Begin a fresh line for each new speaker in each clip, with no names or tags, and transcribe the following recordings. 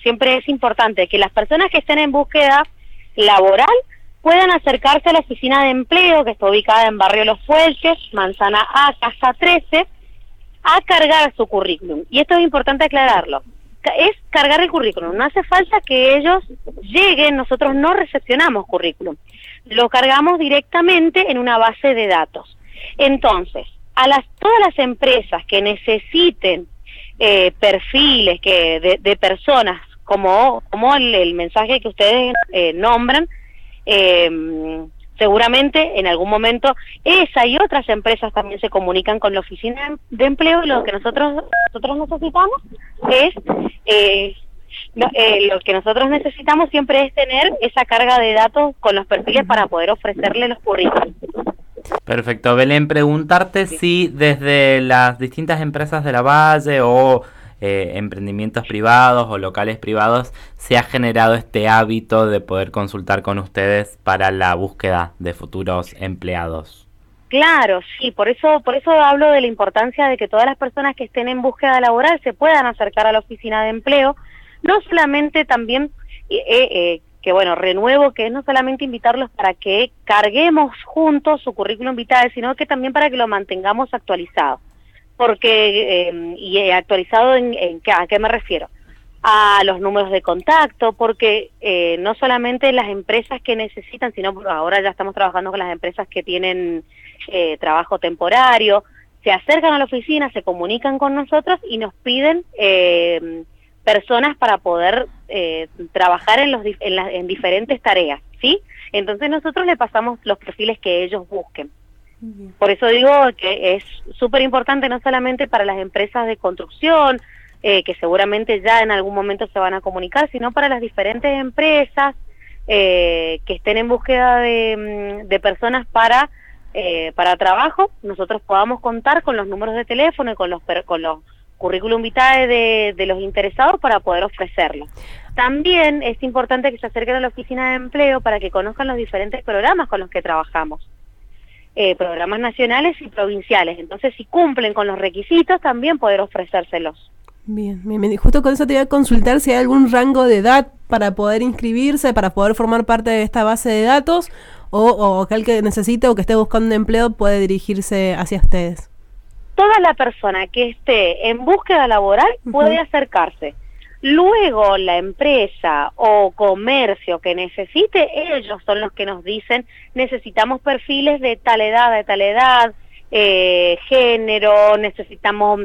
siempre es importante que las personas que estén en búsqueda laboral puedan acercarse a la oficina de empleo, que está ubicada en Barrio Los Fuelches, Manzana A, Casa 13, a cargar su currículum. Y esto es importante aclararlo. Es cargar el currículum. No hace falta que ellos lleguen, nosotros no recepcionamos currículum. Lo cargamos directamente en una base de datos. Entonces, todas las empresas que necesiten perfiles de personas, como el mensaje que ustedes nombran, seguramente en algún momento esa y otras empresas también se comunican con la oficina de empleo, y lo que nosotros necesitamos es lo que nosotros necesitamos siempre es tener esa carga de datos con los perfiles para poder ofrecerle los currículos.
Perfecto. Belén, preguntarte si desde las distintas empresas de la Valle o emprendimientos privados o locales privados se ha generado este hábito de poder consultar con ustedes para la búsqueda de futuros empleados.
Claro, sí, por eso hablo de la importancia de que todas las personas que estén en búsqueda laboral se puedan acercar a la oficina de empleo, no solamente también, renuevo que es no solamente invitarlos para que carguemos juntos su currículum vitae, sino que también para que lo mantengamos actualizado. Porque, actualizado ¿a qué me refiero? A los números de contacto, porque no solamente las empresas que necesitan, sino ahora ya estamos trabajando con las empresas que tienen trabajo temporario, se acercan a la oficina, se comunican con nosotros y nos piden personas para poder trabajar en diferentes tareas, ¿sí? Entonces nosotros le pasamos los perfiles que ellos busquen. Por eso digo que es súper importante no solamente para las empresas de construcción, que seguramente ya en algún momento se van a comunicar, sino para las diferentes empresas que estén en búsqueda de personas para trabajo, nosotros podamos contar con los números de teléfono y con los currículum vitae de los interesados para poder ofrecerlo. También es importante que se acerquen a la oficina de empleo para que conozcan los diferentes programas con los que trabajamos. Programas nacionales y provinciales. Entonces, si cumplen con los requisitos, también poder ofrecérselos.
Bien. Justo con eso te voy a consultar si hay algún rango de edad para poder inscribirse, para poder formar parte de esta base de datos, o aquel que necesite o que esté buscando un empleo puede dirigirse hacia ustedes.
Toda la persona que esté en búsqueda laboral puede acercarse. Luego la empresa o comercio que necesite, ellos son los que nos dicen, necesitamos perfiles de tal edad, género, necesitamos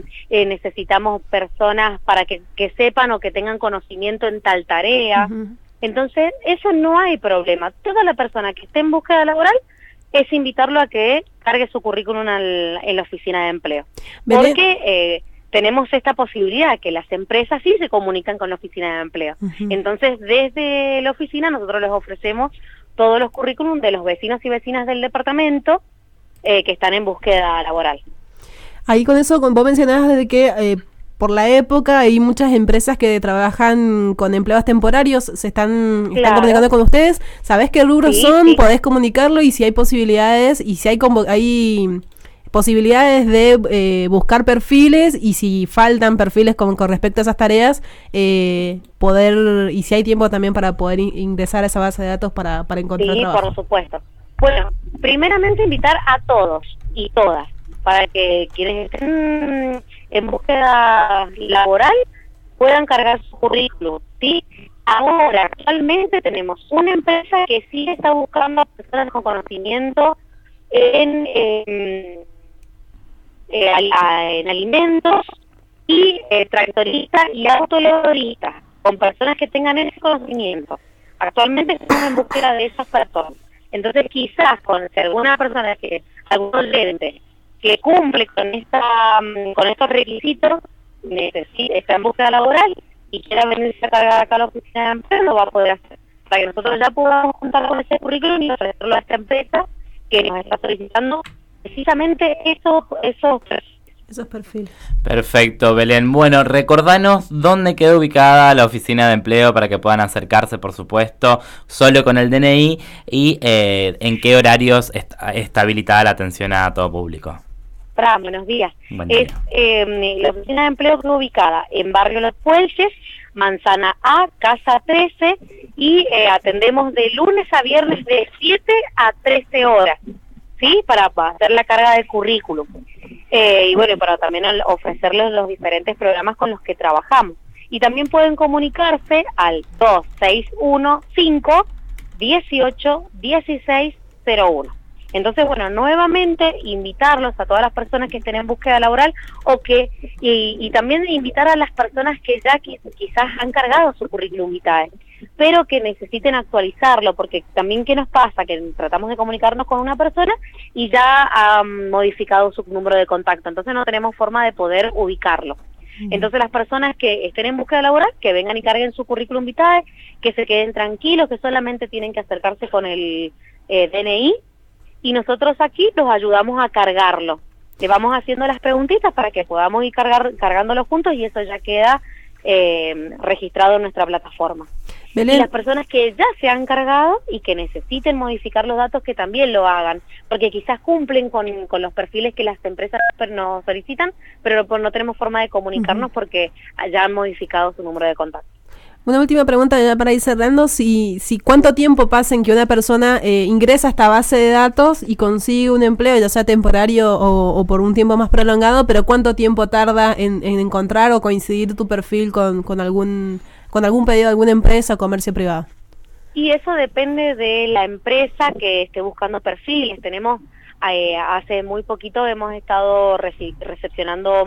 personas para que sepan o que tengan conocimiento en tal tarea. Entonces, eso no hay problema. Toda la persona que esté en búsqueda laboral es invitarlo a que cargue su currículum en la oficina de empleo. Porque tenemos esta posibilidad, que las empresas sí se comunican con la oficina de empleo. Entonces, desde la oficina nosotros les ofrecemos todos los currículum de los vecinos y vecinas del departamento que están en búsqueda laboral.
Ahí con eso, vos mencionabas de que por la época hay muchas empresas que trabajan con empleados temporarios, están comunicando con ustedes. ¿Sabés qué rubros son? Sí. ¿Podés comunicarlo? Y si hay posibilidades, y si hay posibilidades de buscar perfiles, y si faltan perfiles con respecto a esas tareas, y si hay tiempo también para poder ingresar a esa base de datos para encontrar trabajo.
Sí, por supuesto. Bueno, primeramente invitar a todos y todas, para que quienes estén en búsqueda laboral puedan cargar su currículum, ¿sí? Ahora, actualmente tenemos una empresa que sí está buscando personas con conocimiento en alimentos y tractoristas y autoledoristas, con personas que tengan ese conocimiento. Actualmente estamos en búsqueda de esas personas. Entonces, quizás con alguna persona algún oyente que cumple con estos requisitos, está en búsqueda laboral y quiera venirse a cargar acá a la oficina de empleo, lo va a poder hacer. Para que nosotros ya podamos contar con ese currículum y ofrecerlo a esta empresa que nos está solicitando precisamente esos perfiles.
Perfecto, Belén. Bueno, recordanos dónde queda ubicada la oficina de empleo para que puedan acercarse, por supuesto, solo con el DNI, y en qué horarios está habilitada la atención a todo público.
Buenos días. La oficina de empleo queda ubicada en Barrio Los Fuelches, Manzana A, Casa 13, y atendemos de lunes a viernes de 7 a 13 horas, ¿sí? Para hacer la carga de currículum. Y bueno, para también ofrecerles los diferentes programas con los que trabajamos. Y también pueden comunicarse al 2615-181601. Entonces, bueno, nuevamente invitarlos a todas las personas que estén en búsqueda laboral y también invitar a las personas que ya quizás han cargado su currículum vitae, pero que necesiten actualizarlo, porque también ¿qué nos pasa? Que tratamos de comunicarnos con una persona y ya ha modificado su número de contacto, entonces no tenemos forma de poder ubicarlo. Entonces las personas que estén en búsqueda laboral, que vengan y carguen su currículum vitae, que se queden tranquilos, que solamente tienen que acercarse con el DNI, y nosotros aquí los ayudamos a cargarlo. Le vamos haciendo las preguntitas para que podamos ir cargándolo juntos y eso ya queda registrado en nuestra plataforma. Belén. Y las personas que ya se han cargado y que necesiten modificar los datos, que también lo hagan, porque quizás cumplen con los perfiles que las empresas nos solicitan, pero no tenemos forma de comunicarnos porque ya han modificado su número de contacto.
Una última pregunta ya para ir cerrando, si cuánto tiempo pasa en que una persona ingresa a esta base de datos y consigue un empleo, ya sea temporario o por un tiempo más prolongado, pero cuánto tiempo tarda en encontrar o coincidir tu perfil con algún pedido de alguna empresa o comercio privado?
Y eso depende de la empresa que esté buscando perfiles. Tenemos, hace muy poquito hemos estado recepcionando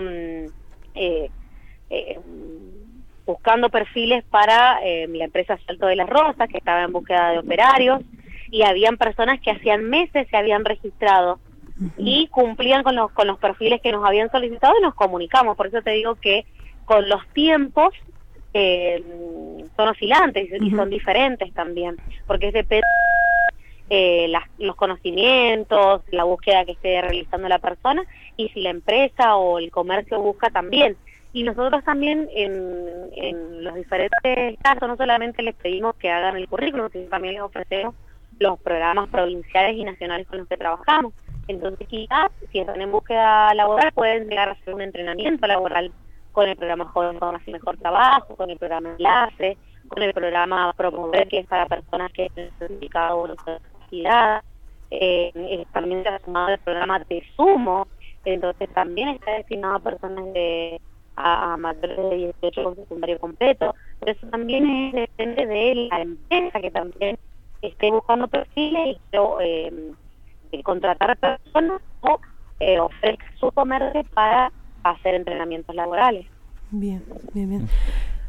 buscando perfiles para la empresa Salto de las Rosas, que estaba en búsqueda de operarios, y habían personas que hacían meses se habían registrado y cumplían con los perfiles que nos habían solicitado y nos comunicamos. Por eso te digo que con los tiempos son oscilantes y son diferentes también, porque depende los conocimientos, la búsqueda que esté realizando la persona y si la empresa o el comercio busca también. Y nosotros también en los diferentes casos no solamente les pedimos que hagan el currículum, sino también les ofrecemos los programas provinciales y nacionales con los que trabajamos. Entonces quizás si están en búsqueda laboral pueden llegar a hacer un entrenamiento laboral con el programa Joven Formación Mejor Trabajo, con el programa Enlace, con el programa Promover, que es para personas que han certificado una discapacidad. También se ha sumado el programa Te Sumo, entonces también está destinado a personas a mayores de 18 con secundario completo, pero eso también depende de la empresa que también esté buscando perfiles y contratar personas o ofrecer su comercio para hacer entrenamientos laborales.
Bien, bien, bien.